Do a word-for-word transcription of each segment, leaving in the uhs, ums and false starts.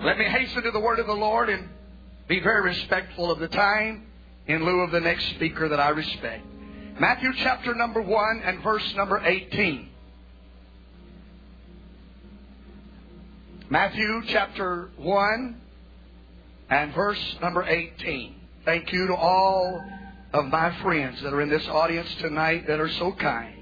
Let me hasten to the word of the Lord and be very respectful of the time in lieu of the next speaker that I respect. Matthew chapter number one and verse number eighteen. Matthew chapter one and verse number eighteen. Thank you to all of my friends that are in this audience tonight that are so kind.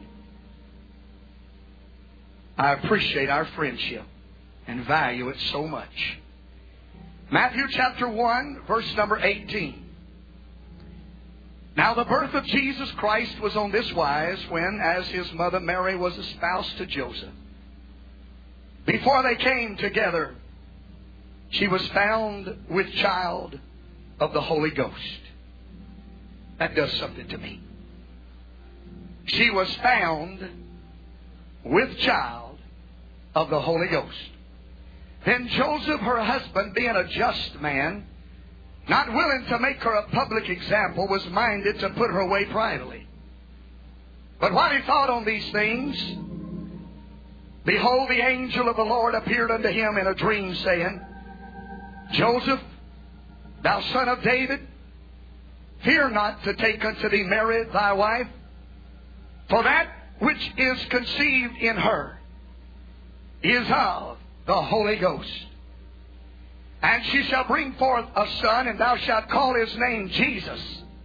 I appreciate our friendship and value it so much. Matthew chapter one, verse number eighteen. Now the birth of Jesus Christ was on this wise, when, as his mother Mary was espoused to Joseph, before they came together, she was found with child of the Holy Ghost. That does something to me. She was found with child of the Holy Ghost. Then Joseph, her husband, being a just man, not willing to make her a public example, was minded to put her away privately. But while he thought on these things, behold, the angel of the Lord appeared unto him in a dream, saying, Joseph, thou son of David, fear not to take unto thee Mary thy wife, for that which is conceived in her is of the Holy Ghost. And she shall bring forth a son, and thou shalt call his name Jesus.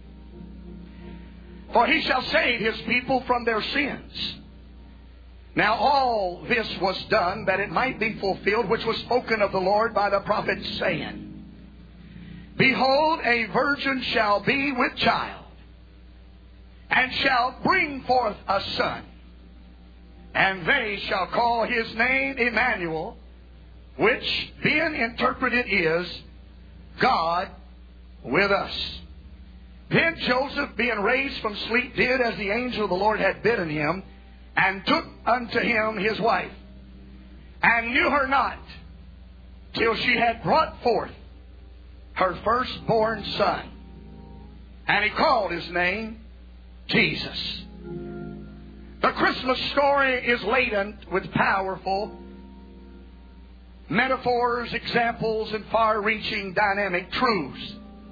For he shall save his people from their sins. Now all this was done that it might be fulfilled, which was spoken of the Lord by the prophet, saying, Behold, a virgin shall be with child, and shall bring forth a son, and they shall call his name Emmanuel, which, being interpreted, is God with us. Then Joseph, being raised from sleep, did as the angel of the Lord had bidden him, and took unto him his wife, and knew her not, till she had brought forth her firstborn son. And he called his name Jesus. The Christmas story is laden with powerful metaphors, examples, and far-reaching dynamic truths.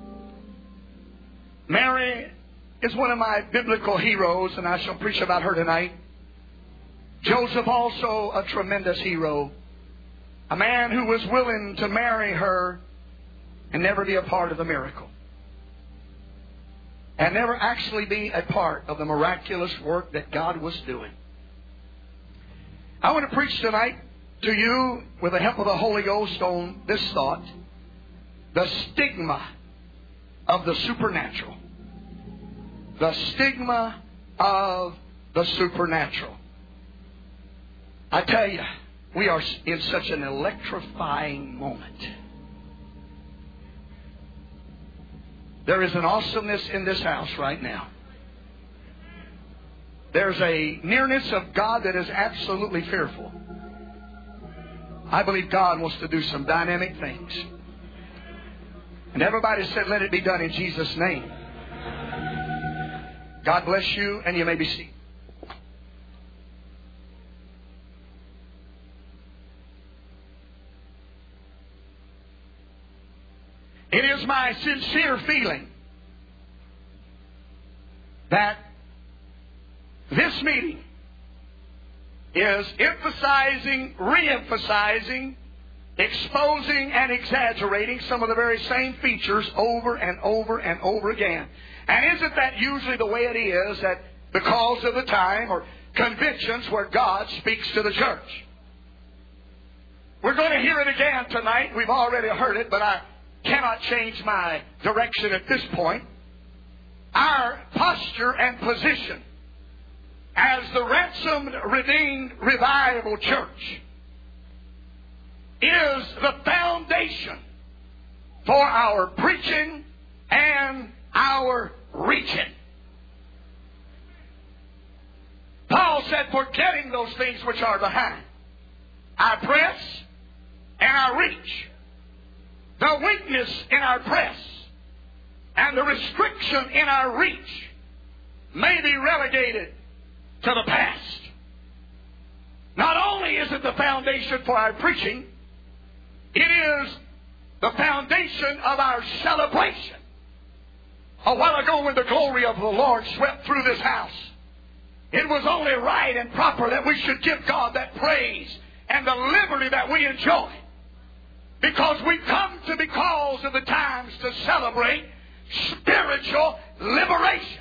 Mary is one of my biblical heroes, and I shall preach about her tonight. Joseph, also a tremendous hero, a man who was willing to marry her and never be a part of the miracle, and never actually be a part of the miraculous work that God was doing. I want to preach tonight to you, with the help of the Holy Ghost, on this thought: the stigma of the supernatural. The stigma of the supernatural. I tell you, we are in such an electrifying moment. There is an awesomeness in this house right now. There's a nearness of God that is absolutely fearful. I believe God wants to do some dynamic things. And everybody said, let it be done in Jesus' name. God bless you, and you may be seated. It is my sincere feeling that this meeting is emphasizing, re-emphasizing, exposing, and exaggerating some of the very same features over and over and over again. And isn't that usually the way it is, that because of the time or conventions where God speaks to the church? We're going to hear it again tonight. We've already heard it, but I cannot change my direction at this point. Our posture and position as the ransomed, redeemed, revival church is the foundation for our preaching and our reaching. Paul said, forgetting those things which are behind, I press and I reach. The weakness in our press and the restriction in our reach may be relegated to the past. Not only is it the foundation for our preaching, it is the foundation of our celebration. A while ago when the glory of the Lord swept through this house, it was only right and proper that we should give God that praise and the liberty that we enjoy. Because we come to, because of the times, to celebrate spiritual liberation.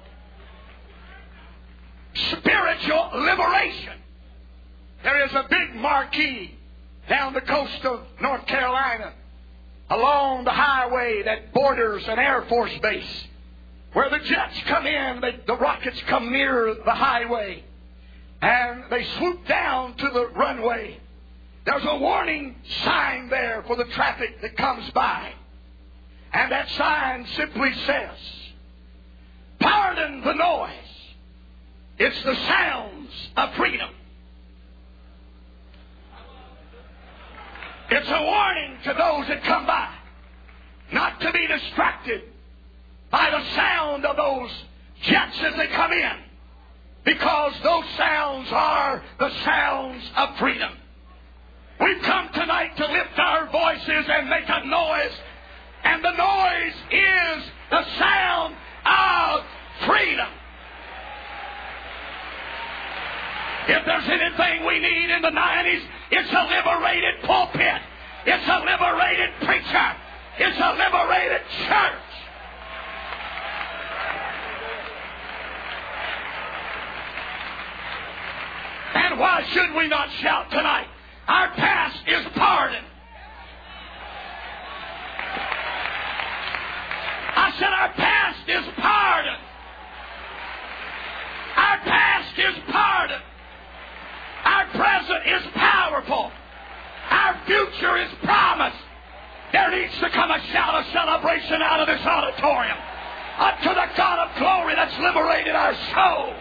Spiritual liberation. There is a big marquee down the coast of North Carolina, along the highway that borders an Air Force base, where the jets come in, they, the rockets come near the highway, and they swoop down to the runway. There's a warning sign there for the traffic that comes by. And that sign simply says, "Pardon the noise. It's the sounds of freedom." It's a warning to those that come by not to be distracted by the sound of those jets as they come in, because those sounds are the sounds of freedom. We've come tonight to lift our voices and make a noise, and the noise is the sound of freedom. If there's anything we need in the nineties, it's a liberated pulpit. It's a liberated preacher. It's a liberated church. And why should we not shout tonight? Our past is pardoned. I said our past is pardoned. Our past is pardoned. Our present is powerful. Our future is promised. There needs to come a shout of celebration out of this auditorium unto the God of glory that's liberated our soul.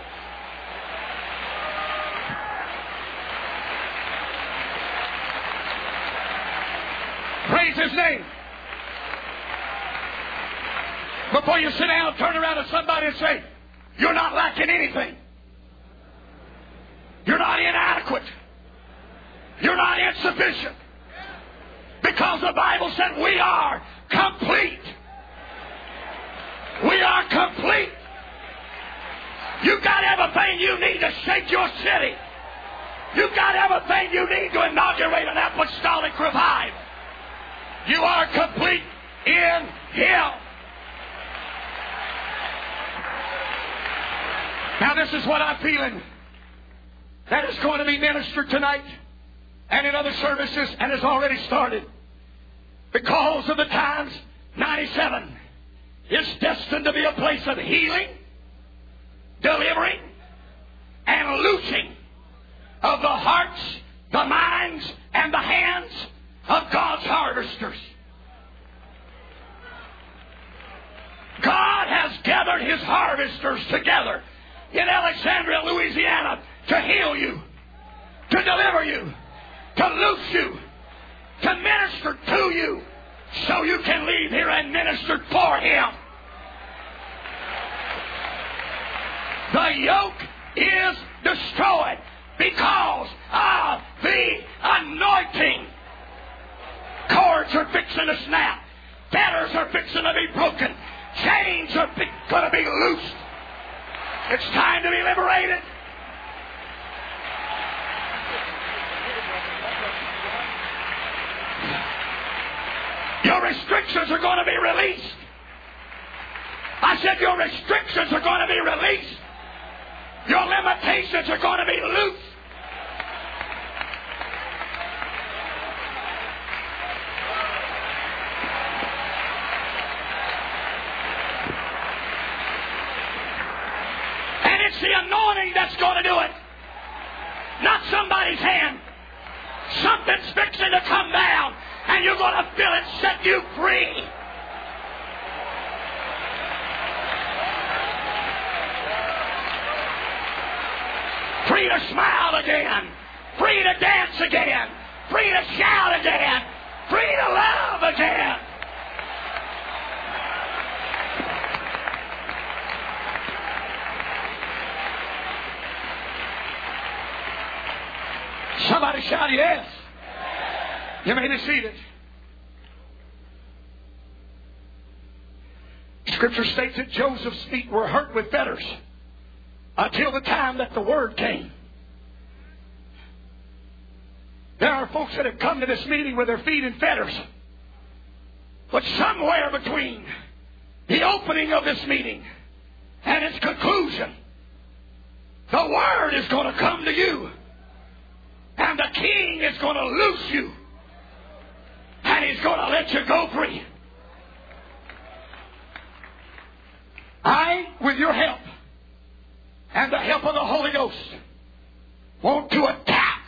Praise His name. Before you sit down, turn around to somebody and say, "You're not lacking anything. You're not inadequate. You're not insufficient." Because the Bible said we are complete. We are complete. You've got everything you need to shake your city. You've got everything you need to inaugurate an apostolic revival. You are complete in Him. Now this is what I'm feeling that is going to be ministered tonight and in other services, and has already started. Because of the times, ninety-seven is destined to be a place of healing, delivering, and loosing of the hearts, the minds, and the hands of God's harvesters. God has gathered His harvesters together in Alexandria, Louisiana, to heal you, to deliver you, to loose you, to minister to you, so you can leave here and minister for Him. The yoke is destroyed because of the anointing. Cords are fixing to snap. Fetters are fixing to be broken. Chains are going to be loosed. It's time to be liberated. Your restrictions are going to be released. I said your restrictions are going to be released. Your limitations are going to be loosed. And it's the anointing that's going to do it. Not somebody's hand. Something's fixing to come down, and you're going to feel it set you free. Free to smile again. Free to dance again. Free to shout again. Free to love again. Somebody shout yes. You may be seated. Scripture states that Joseph's feet were hurt with fetters until the time that the word came. There are folks that have come to this meeting with their feet in fetters. But somewhere between the opening of this meeting and its conclusion, the word is going to come to you. And the king is going to loose you. And he's going to let you go free. I, with your help and the help of the Holy Ghost, want to attack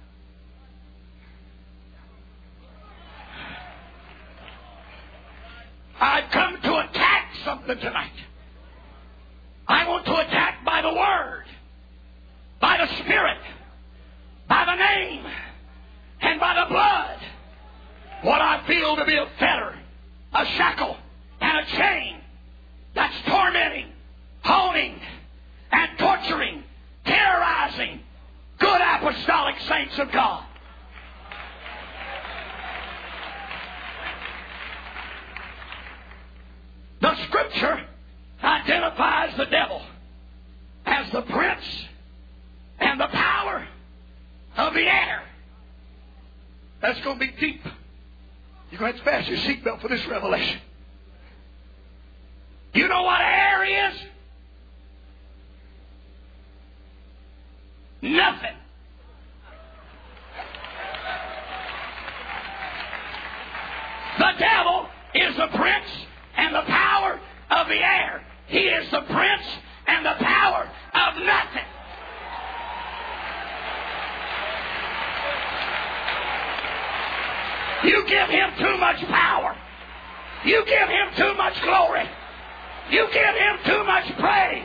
I've come to attack something tonight. I want to attack by the Word, by the Spirit, by the name, and by the blood what I feel to be a fetter, a shackle, and a chain that's tormenting, honing, and torturing, terrorizing good apostolic saints of God. The Scripture identifies the devil as the prince and the power of the air. That's going to be deep. You're going to have to fasten your seatbelt for this revelation. You know what air is? Nothing. The devil is the prince and the power of the air. He is the prince and the power of nothing. You give him too much power. You give him too much glory. You give him too much praise.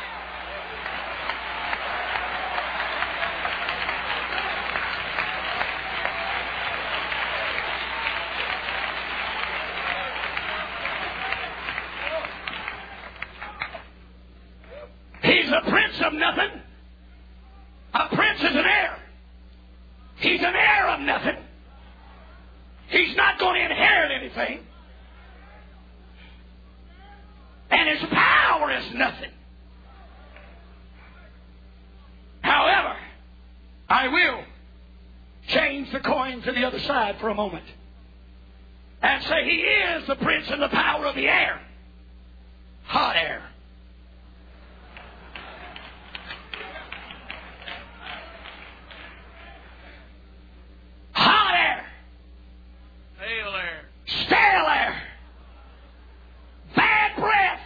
He's a prince of nothing. A prince is an heir. He's an heir of nothing. He's not going to inherit anything. And his power is nothing. However, I will change the coin to the other side for a moment and say he is the prince and the power of the air. Hot air. Hot air. Stale air. Stale air. Bad breath.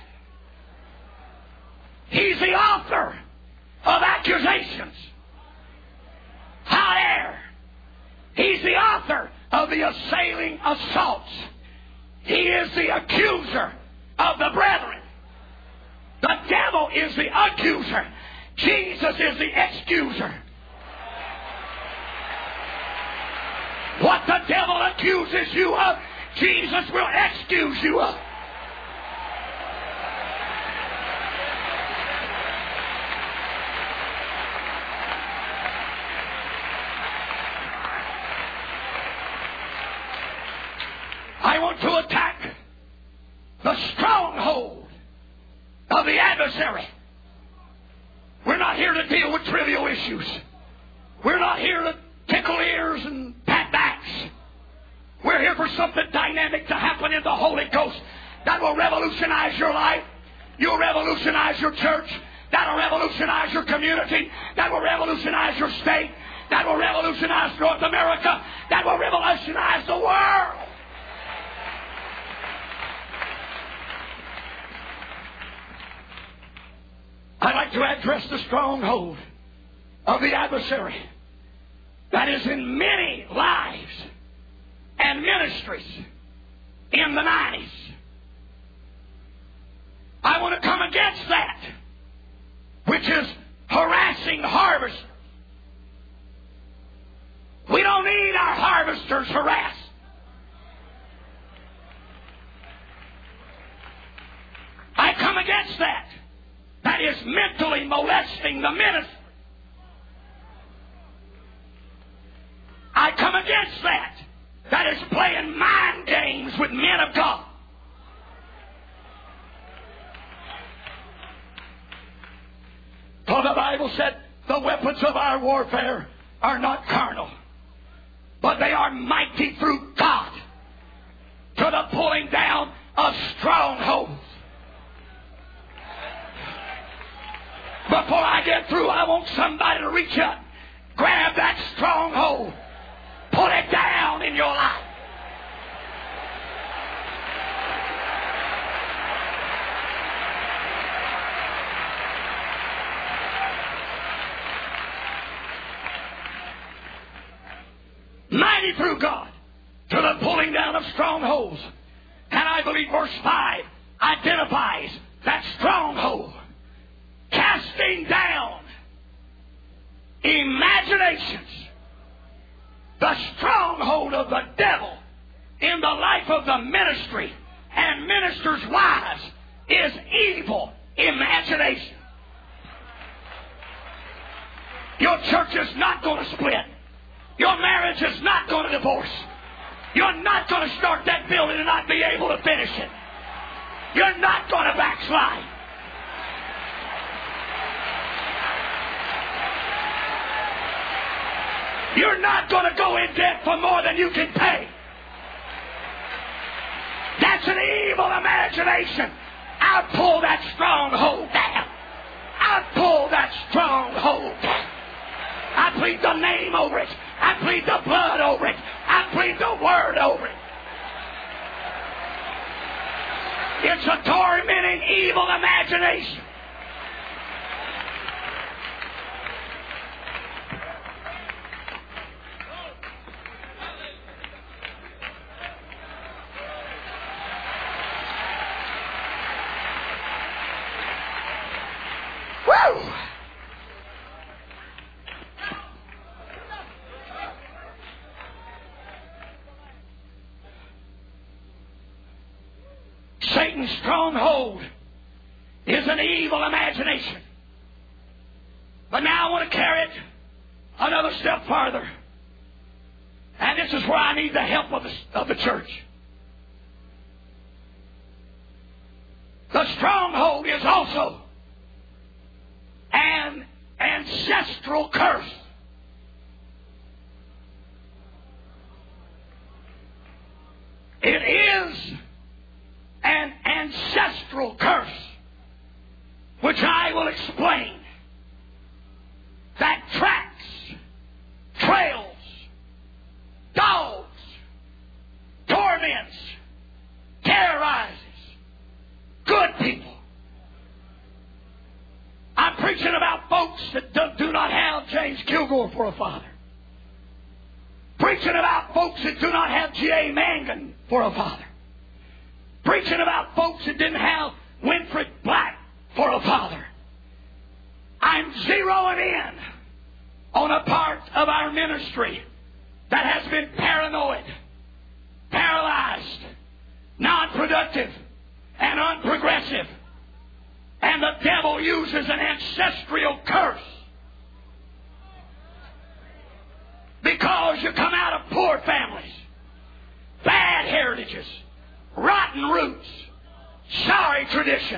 He's the author of accusations. Hot air. He's the author of the assailing assaults. He is the accuser of the brethren. The devil is the accuser. Jesus is the excuser. What the devil accuses you of, Jesus will excuse you of. I want to attack the stronghold of the adversary. We're not here to deal with trivial issues. We're not here to tickle ears and pat backs. We're here for something dynamic to happen in the Holy Ghost that will revolutionize your life. You'll revolutionize your church. That'll revolutionize your community. That will revolutionize your state. That will revolutionize North America. That will revolutionize the world. I'd like to address the stronghold of the adversary that is in many lives and ministries in the nineties. I want to come against that, which is harassing harvest. We don't need our harvesters harassed. I come against that. That is mentally molesting the ministry. I come against that. That is playing mind games with men of God. Bible said, the weapons of our warfare are not carnal, but they are mighty through God to the pulling down of strongholds. Before I get through, I want somebody to reach up, grab that stronghold, pull it down in your life. Mighty through God to the pulling down of strongholds. And I believe verse five identifies that stronghold. Casting down imaginations. The stronghold of the devil in the life of the ministry and ministers' wives is evil imagination. Your church is not going to split. Your marriage is not going to divorce. You're not going to start that building and not be able to finish it. You're not going to backslide. You're not going to go in debt for more than you can pay. That's an evil imagination. I'll pull that stronghold down. I'll pull that stronghold down. I plead the name over it. I plead the blood over it. I plead the word over it. It's a tormenting, evil imagination. Woo! Satan's stronghold is an evil imagination. But now I want to carry it another step farther. And this is where I need the help of the, of the church. The stronghold is also an ancestral curse. It is an ancestral curse, which I will explain, that tracks, trails, dogs, torments, terrorizes good people. I'm preaching about folks that do, do not have James Kilgore for a father. Preaching about folks that do not have G A Mangan for a father. Preaching about folks that didn't have Winfred Black for a father. I'm zeroing in on a part of our ministry that has been paranoid, paralyzed, non-productive, and unprogressive. And the devil uses an ancestral curse. Because you come out of poor families, bad heritages, rotten roots, sorry tradition.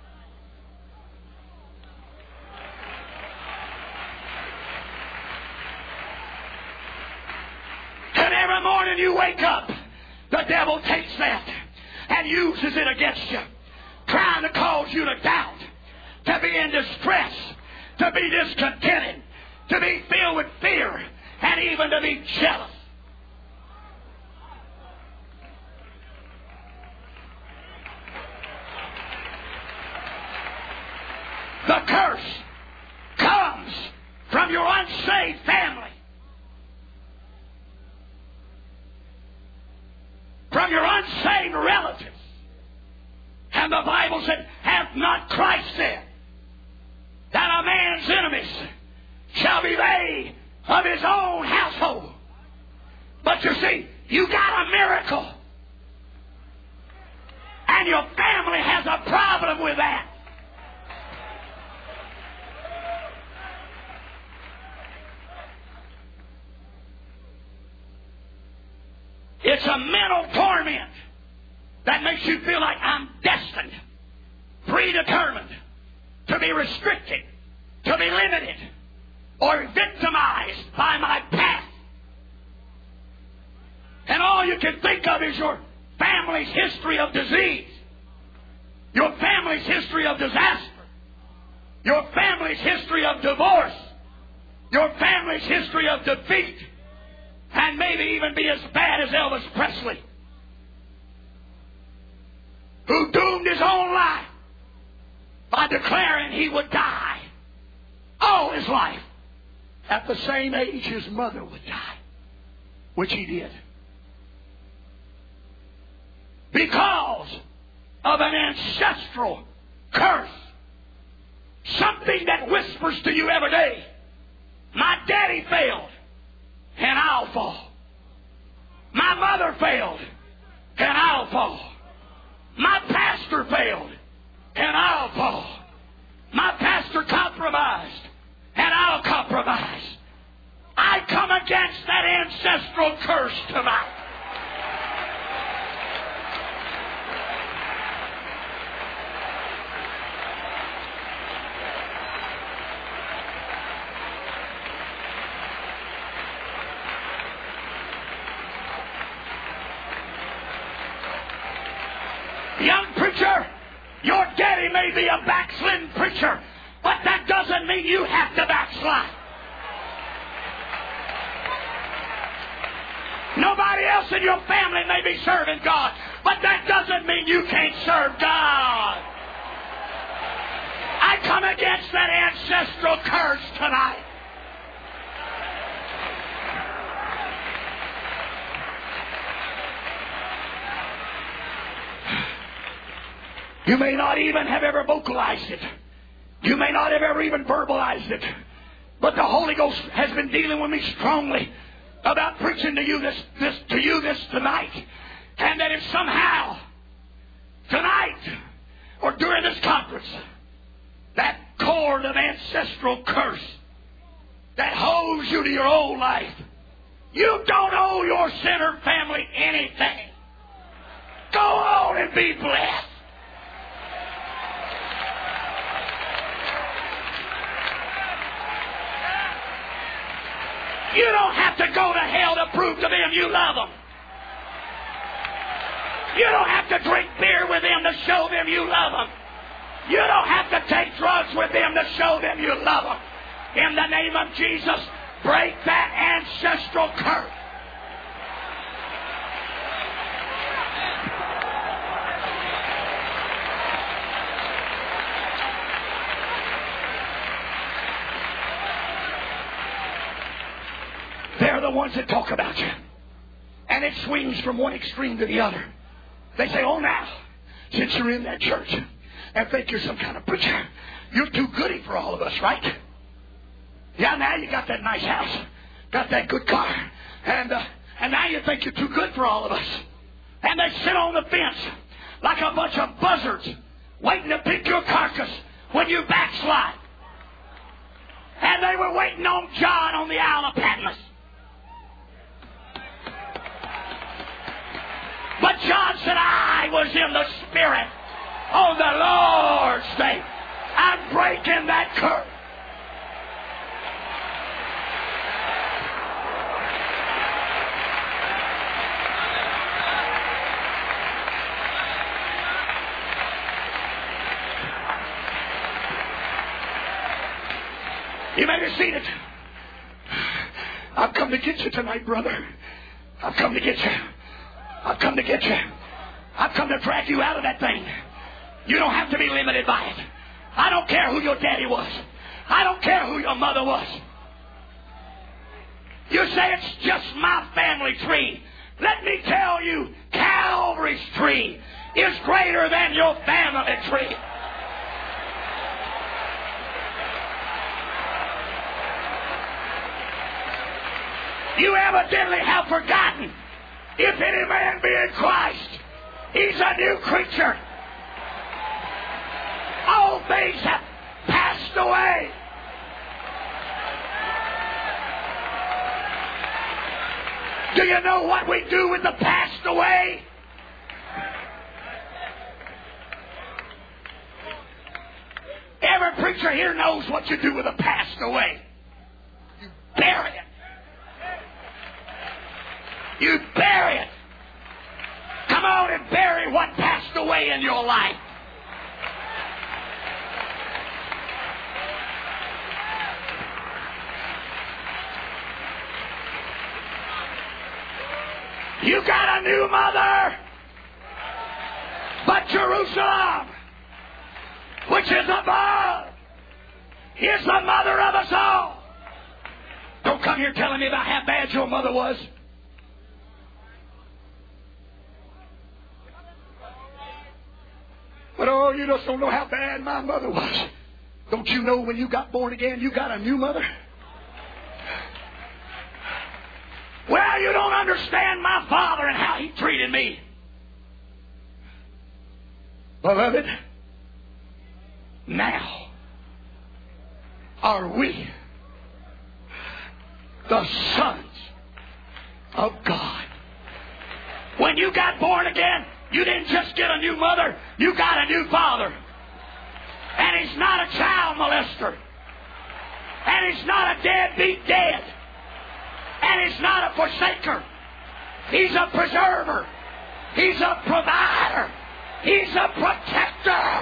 And every morning you wake up, the devil takes that and uses it against you, trying to cause you to doubt, to be in distress, to be discontented, to be filled with fear, and even to be jealous. The curse comes from your unsaved family, from your unsaved relatives. And the Bible said, hath not Christ said that a man's enemies shall be they of his own household? But you see, you got a miracle, and your family has a problem with that. It's a mental torment that makes you feel like I'm destined, predetermined, to be restricted, to be limited or victimized by my past. And all you can think of is your family's history of disease, your family's history of disaster, your family's history of divorce, your family's history of defeat, and maybe even be as bad as Elvis Presley, who doomed his own life by declaring he would die all his life at the same age his mother would die, which he did. Because of an ancestral curse. Something that whispers to you every day, my daddy failed, and I'll fall. My mother failed, and I'll fall. My pastor failed, and I'll fall. My pastor compromised, and I'll compromise. I come against that ancestral curse tonight. Young preacher, your daddy may be a backslidden preacher, but that doesn't mean you have to backslide. Nobody else in your family may be serving God, but that doesn't mean you can't serve God. I come against that ancestral curse tonight. You may not even have ever vocalized it. You may not have ever even verbalized it. But the Holy Ghost has been dealing with me strongly about preaching to you this, this to you this tonight. And that if somehow tonight or during this conference, that cord of ancestral curse that holds you to your old life, you don't owe your sinner family anything. Go on and be blessed. You don't have to go to hell to prove to them you love them. You don't have to drink beer with them to show them you love them. You don't have to take drugs with them to show them you love them. In the name of Jesus, break that ancestral curse. They're the ones that talk about you. And it swings from one extreme to the other. They say, oh, now, since you're in that church and think you're some kind of preacher, you're too goody for all of us, right? Yeah, now you got that nice house, got that good car, and, uh, and now you think you're too good for all of us. And they sit on the fence like a bunch of buzzards waiting to pick your carcass when you backslide. And they were waiting on John on the Isle of Patmos. But John said, I was in the Spirit on the Lord's day. I'm breaking that curse. You may be seated. I've come to get you tonight, brother. I've come to get you. I've come to get you. I've come to drag you out of that thing. You don't have to be limited by it. I don't care who your daddy was. I don't care who your mother was. You say it's just my family tree. Let me tell you, Calvary's tree is greater than your family tree. You evidently have forgotten. If any man be in Christ, he's a new creature. All things have passed away. Do you know what we do with the passed away? Every preacher here knows what you do with a passed away. You bury it. You bury it. Come on and bury what passed away in your life. You got a new mother, but Jerusalem, which is above, is the mother of us all. Don't come here telling me about how bad your mother was. But oh, you just don't know how bad my mother was. Don't you know when you got born again, you got a new mother? Well, you don't understand my father and how he treated me. Beloved, now are we the sons of God. When you got born again, you didn't just get a new mother, you got a new father. And he's not a child molester. And he's not a deadbeat dad. And he's not a forsaker. He's a preserver. He's a provider. He's a protector.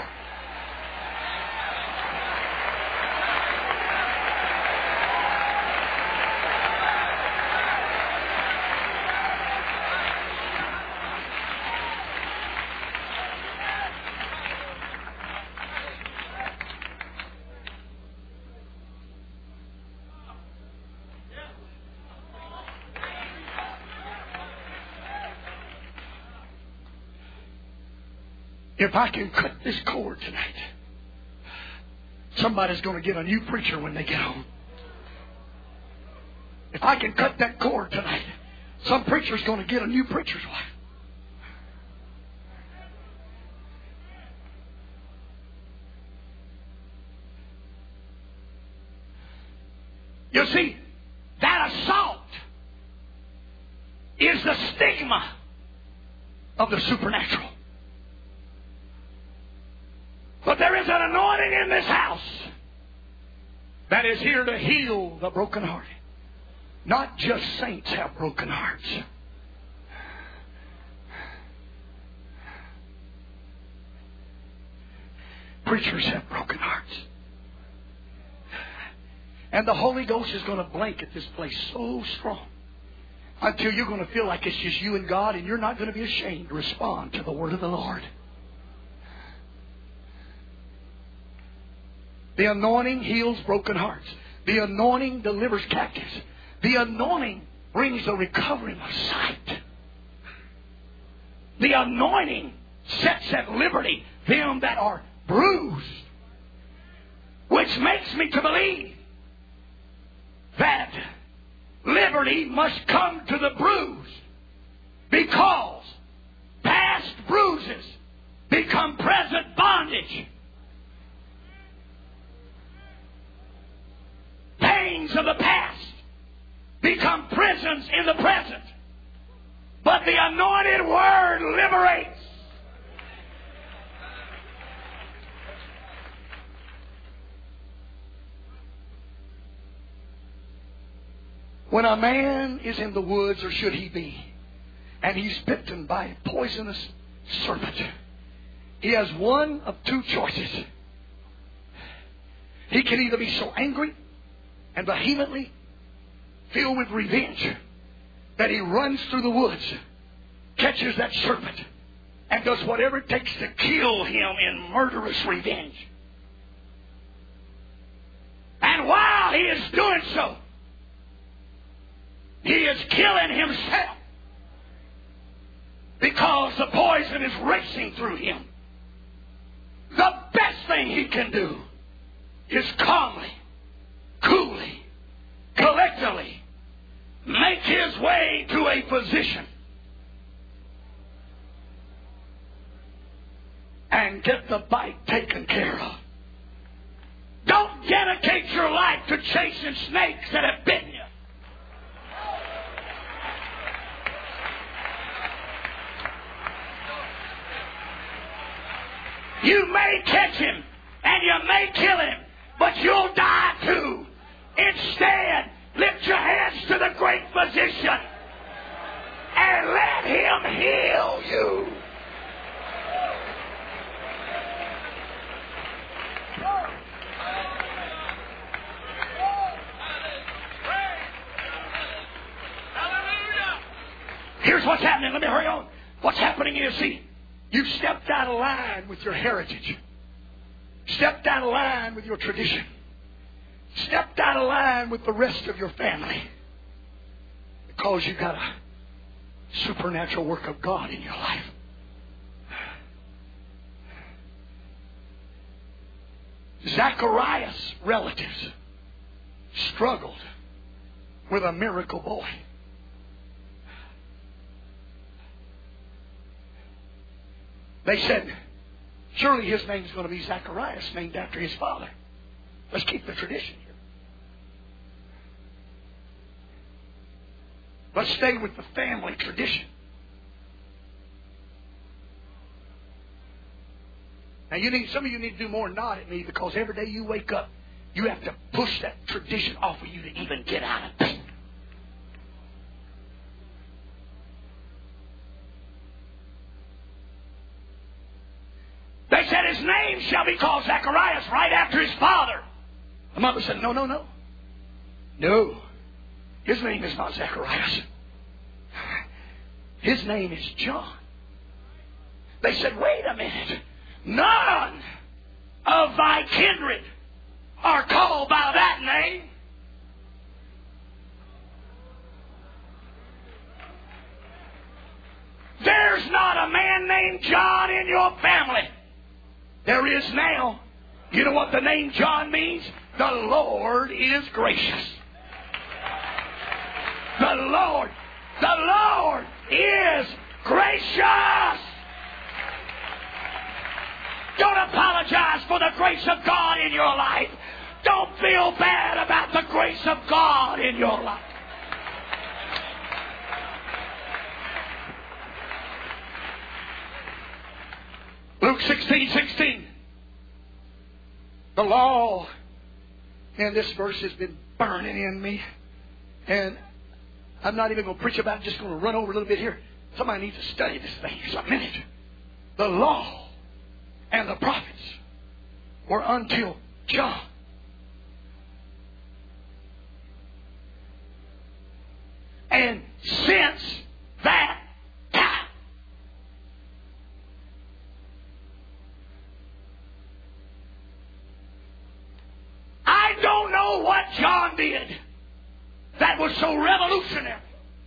If I can cut this cord tonight, somebody's going to get a new preacher when they get home. If I can cut that cord tonight, some preacher's going to get a new preacher's wife. You see, that assault is the stigma of the supernatural. But there is an anointing in this house that is here to heal the brokenhearted. Not just saints have broken hearts. Preachers have broken hearts. And the Holy Ghost is going to blanket this place so strong until you're going to feel like it's just you and God, and you're not going to be ashamed to respond to the word of the Lord. The anointing heals broken hearts. The anointing delivers captives. The anointing brings the recovering of sight. The anointing sets at liberty them that are bruised. Which makes me to believe that liberty must come to the bruised, because past bruises become present bondage. Pains of the past become prisons in the present. But the anointed word liberates. When a man is in the woods, or should he be, and he's bitten by a poisonous serpent, he has one of two choices. He can either be so angry and vehemently filled with revenge that he runs through the woods, catches that serpent, and does whatever it takes to kill him in murderous revenge. And while he is doing so, he is killing himself, because the poison is racing through him. The best thing he can do is calmly, coolly, collectively make his way to a physician and get the bite taken care of. Don't dedicate your life to chasing snakes that have bitten you. You may catch him and you may kill him, but you'll die too. Instead, lift your hands to the great physician and let Him heal you. Here's what's happening. Let me hurry on. What's happening is, see, you've stepped out of line with your heritage. Stepped out of line with your tradition. Stepped out of line with the rest of your family. Because you've got a supernatural work of God in your life. Zacharias' relatives struggled with a miracle boy. They said, surely his name's going to be Zacharias, named after his father. Let's keep the tradition here. Let's stay with the family tradition. Now, you need some of you need to do more than nod at me, because every day you wake up, you have to push that tradition off of you to even get out of bed. They said his name shall be called Zacharias, right after his father. The mother said, no, no, no. No. His name is not Zacharias. His name is John. They said, wait a minute. None of thy kindred are called by that name. There's not a man named John in your family. There is now. You know what the name John means? The Lord is gracious. The Lord, the Lord is gracious. Don't apologize for the grace of God in your life. Don't feel bad about the grace of God in your life. Luke sixteen sixteen. The law in this verse has been burning in me. And I'm not even going to preach about it. I'm just going to run over a little bit here. Somebody needs to study this thing just a minute. The law and the prophets were until John. And since that time, I don't know what John did that was so revolutionary.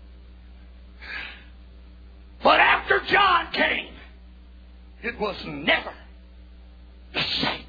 But after John came, it was never the same.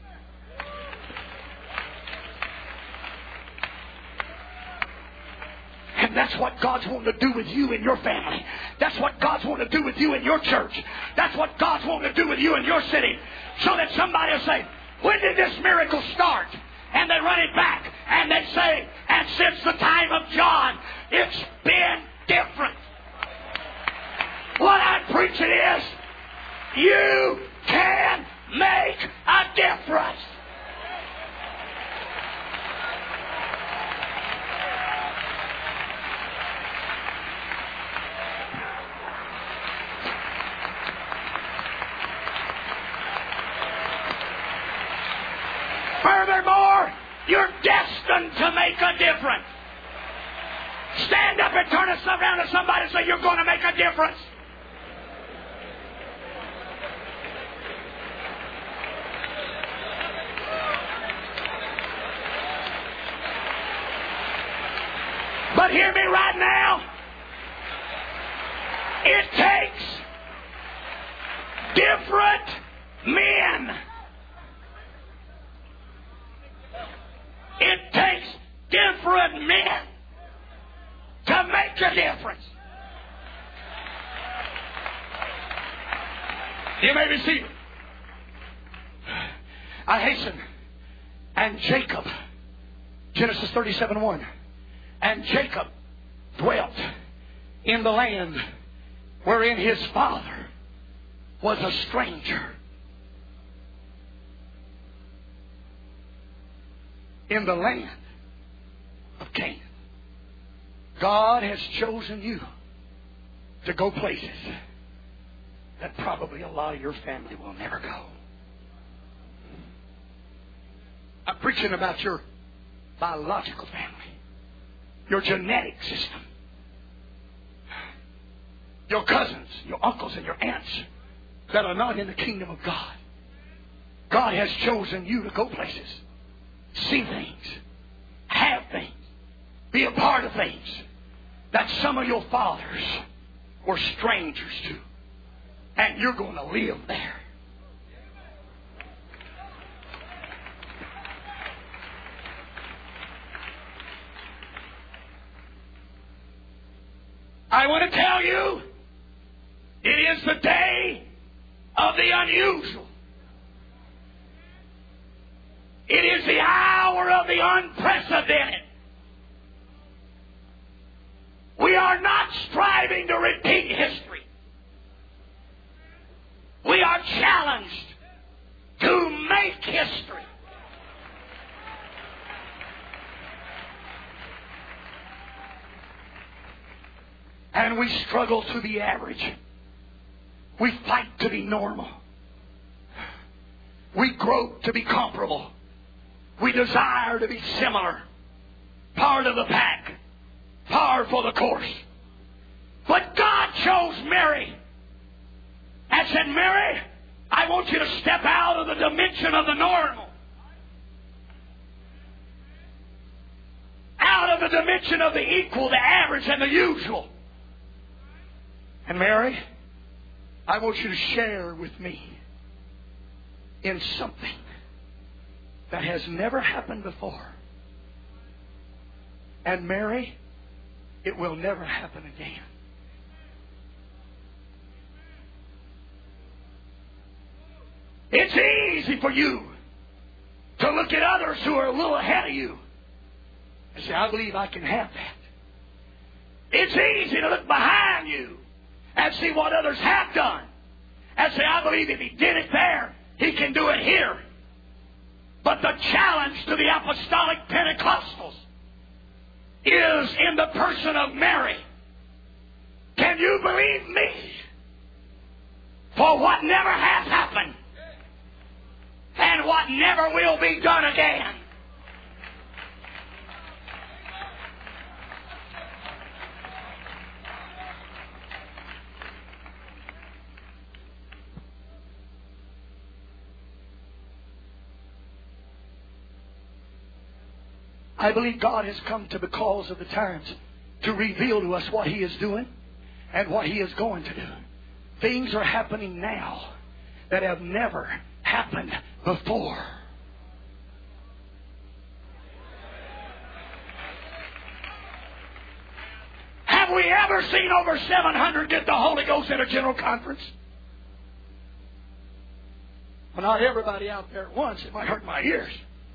And that's what God's wanting to do with you and your family. That's what God's wanting to do with you and your church. That's what God's wanting to do with you and your city. So that somebody will say, when did this miracle start? And they run it back. And they say, and since the time of John, it's been different. What I'm preaching is, you can make a difference. Furthermore, you're destined to make a difference. Stand up and turn us around to somebody and say, you're going to make a difference. But hear me right now. It takes different men. It takes different men to make a difference. You may be seated. I hasten. And Jacob, Genesis thirty-seven one. And Jacob dwelt in the land wherein his father was a stranger. in the land of Canaan. God has chosen you to go places that probably a lot of your family will never go. I'm preaching about your biological family, your genetic system, your cousins, your uncles, and your aunts that are not in the kingdom of God. God has chosen you to go places, see things, have things, be a part of things that some of your fathers were strangers to. And you're going to live there. I want to tell you, it is the day of the unusual. It is the hour of the unprecedented. We are not striving to repeat history. We are challenged to make history. And we struggle to be average. We fight to be normal. We grope to be comparable. We desire to be similar. Part of the pack. Par for the course. But God chose Mary and said, Mary, I want you to step out of the dimension of the normal. Out of the dimension of the equal, the average, and the usual. And Mary, I want you to share with me in something that has never happened before. And Mary, it will never happen again. It's easy for you to look at others who are a little ahead of you and say, I believe I can have that. It's easy to look behind you and see what others have done and say, I believe if he did it there, he can do it here. But the challenge to the apostolic Pentecostals is in the person of Mary. Can you believe me? For what never has happened and what never will be done again. I believe God has come to the cause of the times to reveal to us what He is doing and what He is going to do. Things are happening now that have never happened before. Have we ever seen over seven hundred get the Holy Ghost at a general conference? Well, not everybody out there at once. It might hurt my ears.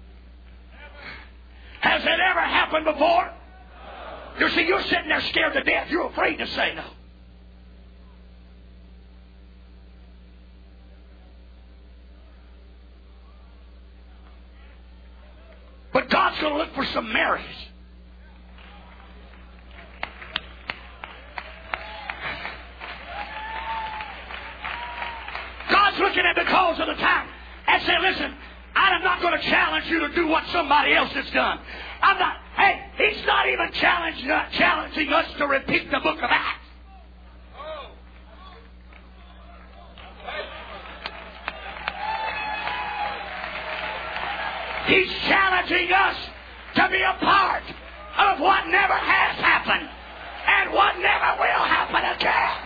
Has it ever happened before? You see, you're sitting there scared to death. You're afraid to say no. But God's going to look for some Marys. God's looking at the cause of the time and saying, listen, I'm not going to challenge you to do what somebody else has done. I'm not, hey, He's not even challenging, not challenging us to repeat the book of Acts. He's challenging us to be a part of what never has happened and what never will happen again.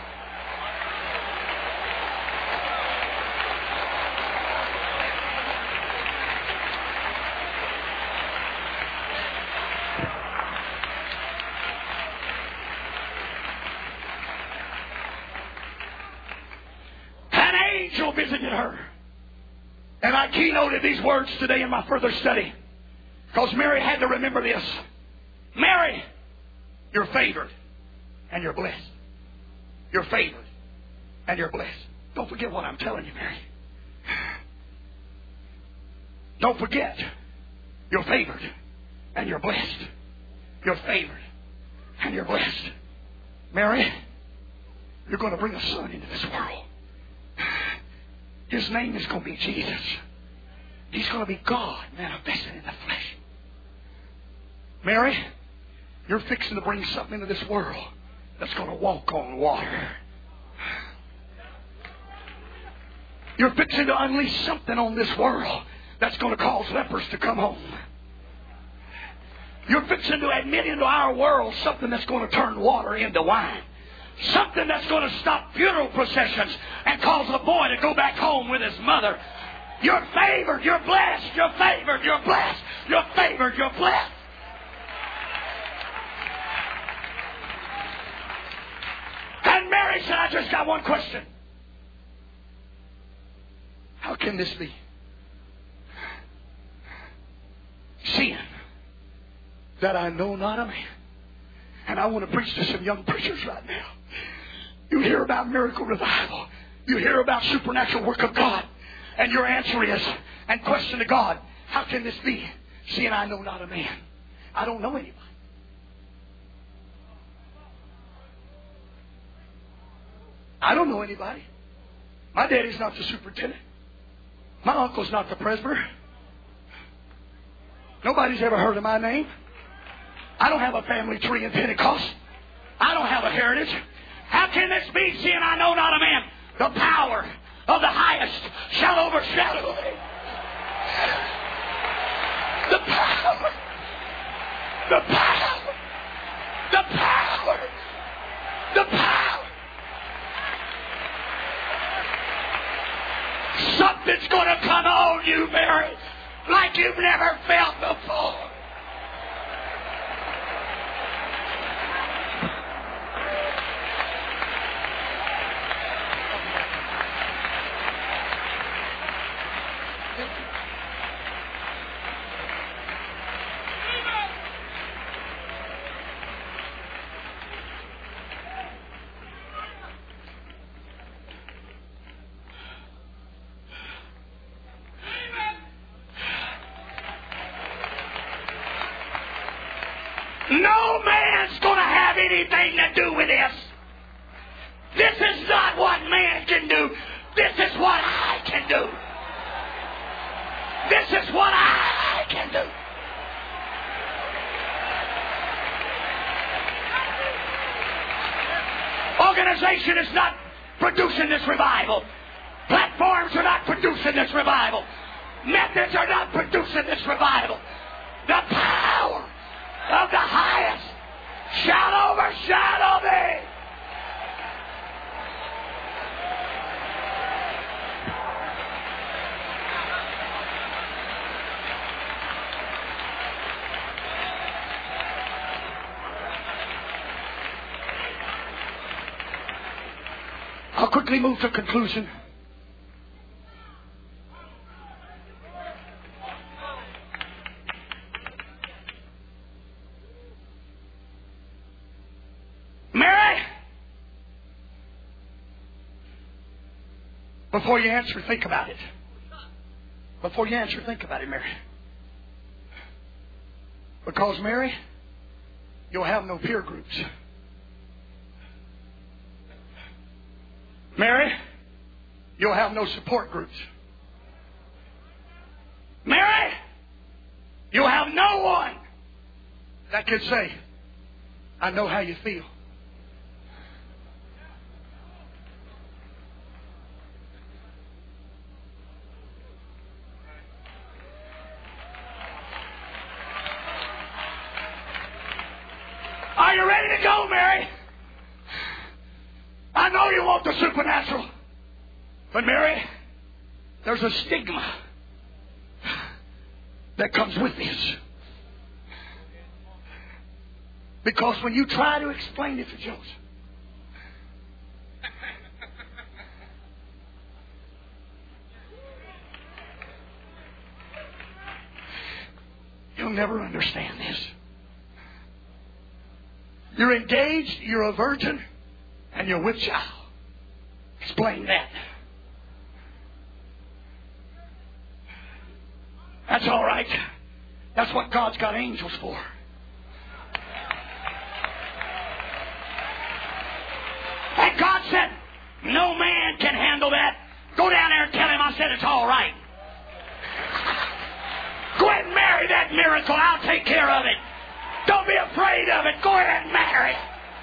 Visited her. And I keynoted these words today in my further study. Because Mary had to remember this. Mary, you're favored and you're blessed. You're favored and you're blessed. Don't forget what I'm telling you, Mary. Don't forget You're favored and you're blessed. You're favored and you're blessed. Mary, you're going to bring a son into this world. His name is going to be Jesus. He's going to be God manifested in the flesh. Mary, you're fixing to bring something into this world that's going to walk on water. You're fixing to unleash something on this world that's going to cause lepers to come home. You're fixing to admit into our world something that's going to turn water into wine. Something that's going to stop funeral processions and cause a boy to go back home with his mother. You're favored, you're blessed, you're favored, you're blessed, you're favored, you're blessed. And Mary said, I just got one question. How can this be? Seeing that I know not a man. And I want to preach to some young preachers right now. You hear about miracle revival. You hear about supernatural work of God. And your answer is, and question to God, how can this be? Seeing I know not a man. I don't know anybody. I don't know anybody. My daddy's not the superintendent. My uncle's not the presbyter. Nobody's ever heard of my name. I don't have a family tree in Pentecost. I don't have a heritage. How can this be, seeing I know not a man? The power of the highest shall overshadow me. The power. The power. The power. The power. Something's going to come on you, Mary, like you've never felt before. No man's going to have anything to do with this. This is not what man can do. This is what I can do. This is what I can do. Organization is not producing this revival. Platforms are not producing this revival. Methods are not producing this revival. The power of the highest shall overshadow me. I'll quickly move to conclusion. Before you answer, think about it. Before you answer, think about it, Mary. Because, Mary, you'll have no peer groups. Mary, you'll have no support groups. Mary, you'll have no one that can say, I know how you feel. Are you ready to go, Mary? I know you want the supernatural. But, Mary, there's a stigma that comes with this. Because when you try to explain it to Joseph, you'll never understand this. You're engaged, you're a virgin, and you're with child. Explain that. That's all right. That's what God's got angels for. And God said, no man can handle that. Go down there and tell him I said it's all right. Go ahead and marry that miracle. I'll take care of it. Don't be afraid of it. Go ahead and marry.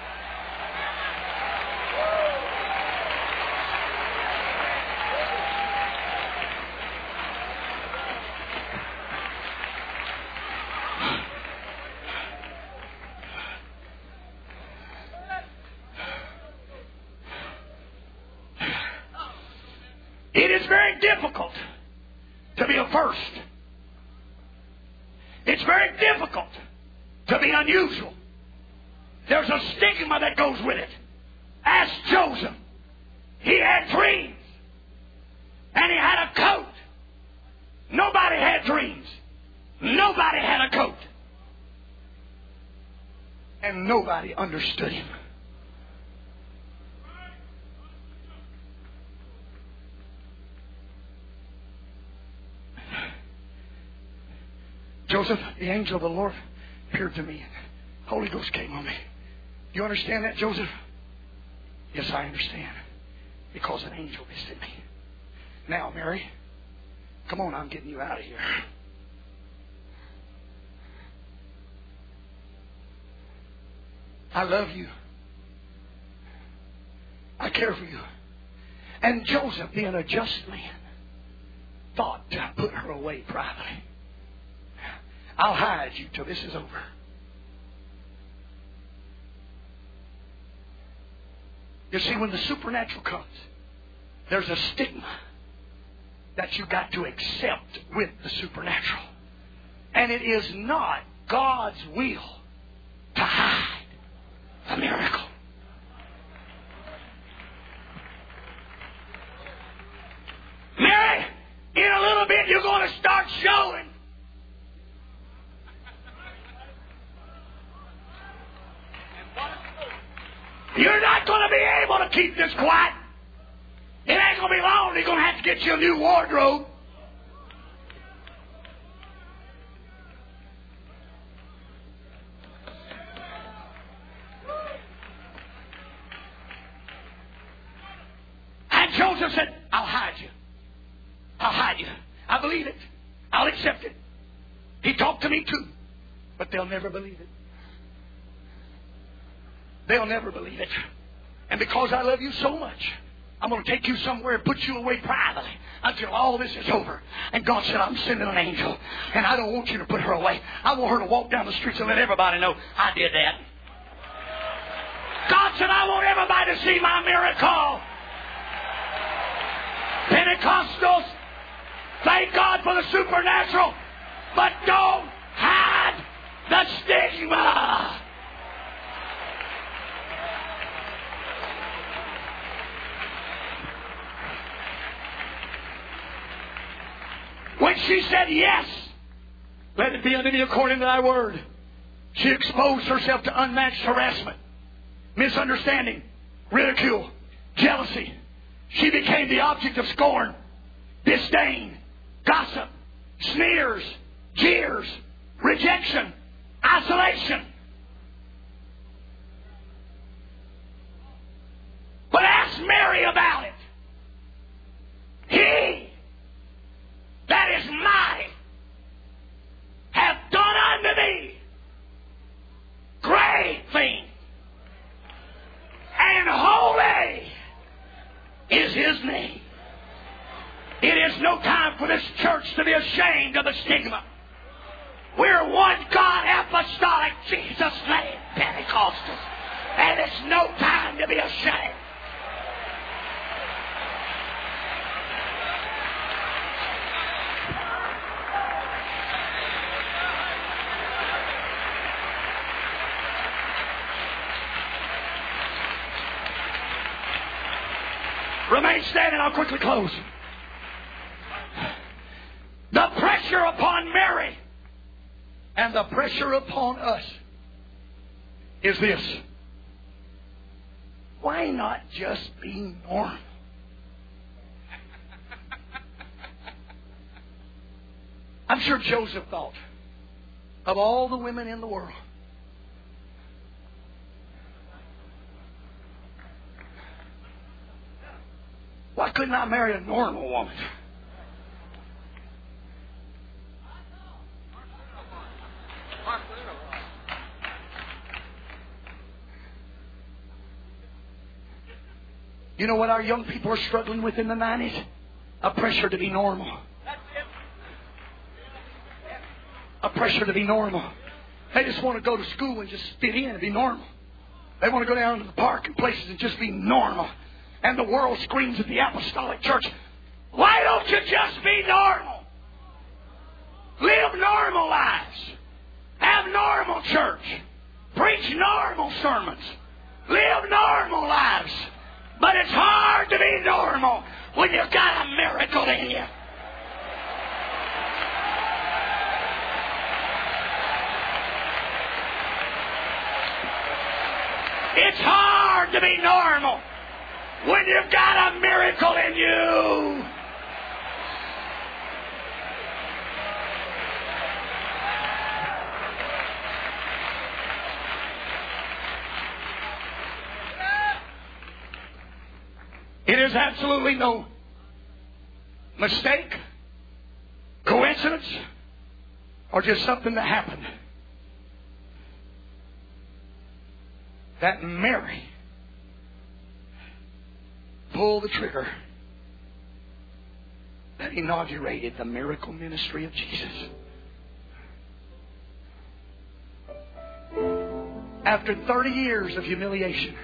It is very difficult to be a first. It's very difficult to be unusual. There's a stigma that goes with it. Ask Joseph. He had dreams. And he had a coat. Nobody had dreams. Nobody had a coat. And nobody understood him. Joseph, the angel of the Lord appeared to me, and the Holy Ghost came on me. Do you understand that, Joseph? Yes, I understand. Because an angel visited me. Now, Mary, come on, I'm getting you out of here. I love you. I care for you. And Joseph, being a just man, thought to put her away privately. I'll hide you till this is over. You see, when the supernatural comes, there's a stigma that you got to accept with the supernatural. And it is not God's will to hide a miracle. Mary, in a little bit you're going to start showing. You're not going to be able to keep this quiet. It ain't going to be long. You're going to have to get you a new wardrobe. And Joseph said, I'll hide you. I'll hide you. I believe it. I'll accept it. He talked to me too. But they'll never believe it. They'll never believe it. And because I love you so much, I'm going to take you somewhere and put you away privately until all this is over. And God said, I'm sending an angel. And I don't want you to put her away. I want her to walk down the streets and let everybody know I did that. God said, I want everybody to see my miracle. Pentecostals, thank God for the supernatural. But don't hide the stigma. When she said yes, let it be unto me according to thy word, she exposed herself to unmatched harassment, misunderstanding, ridicule, jealousy. She became the object of scorn, disdain, gossip, sneers, jeers, rejection, isolation. But ask Mary about it. He that is mighty hath done unto thee great things, and holy is his name. It is no time for this church to be ashamed of the stigma. We're one God, apostolic, Jesus name, Pentecostals, and it's no time to be ashamed. Remain standing. I'll quickly close. The pressure upon Mary and the pressure upon us is this. Why not just be normal? I'm sure Joseph thought, of all the women in the world. Why couldn't I marry a normal woman? You know what our young people are struggling with in the nineties? A pressure to be normal. A pressure to be normal. They just want to go to school and just fit in and be normal. They want to go down to the park and places and just be normal. And the world screams at the apostolic church, why don't you just be normal? Live normal lives. Have normal church. Preach normal sermons. Live normal lives. But it's hard to be normal when you've got a miracle in you. It's hard to be normal when you've got a miracle in you. It is absolutely no mistake, coincidence, or just something that happened that Mary pulled the trigger that inaugurated the miracle ministry of Jesus. After thirty years of humiliation,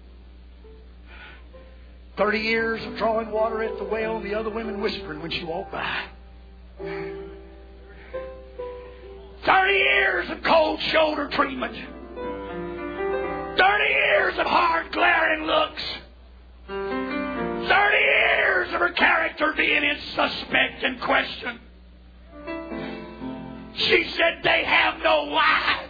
thirty years of drawing water at the well and the other women whispering when she walked by, thirty years of cold shoulder treatment, thirty years of hard glaring looks, thirty years of her character being in suspect and question. She said, they have no wine.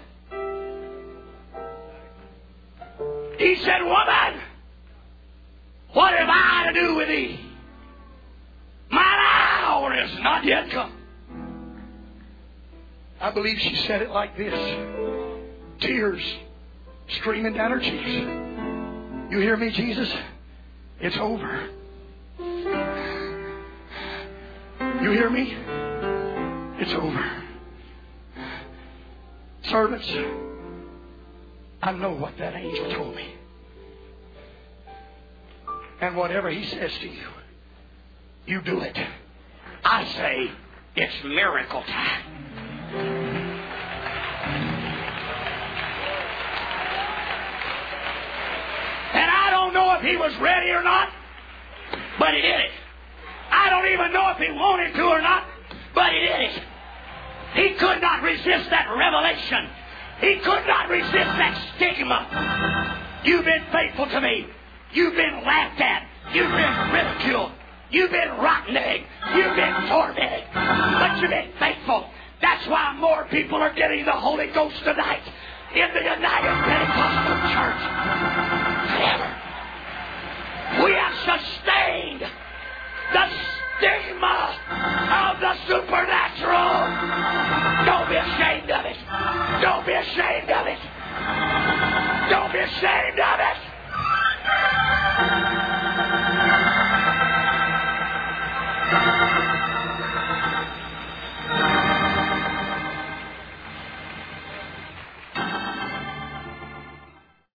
He said, woman, what have I to do with thee? Mine hour is not yet come. I believe she said it like this, tears streaming down her cheeks. You hear me, Jesus? It's over. You hear me? It's over. Servants, I know what that angel told me. And whatever he says to you, you do it. I say, it's miracle time. And I don't know if he was ready or not, but he did it. I don't even know if he wanted to or not, but he did it. He could not resist that revelation. He could not resist that stigma. You've been faithful to me. You've been laughed at. You've been ridiculed. You've been rotten egg. You've been tormented. But you've been faithful. That's why more people are getting the Holy Ghost tonight in the United Pentecostal Church than ever. We have sustained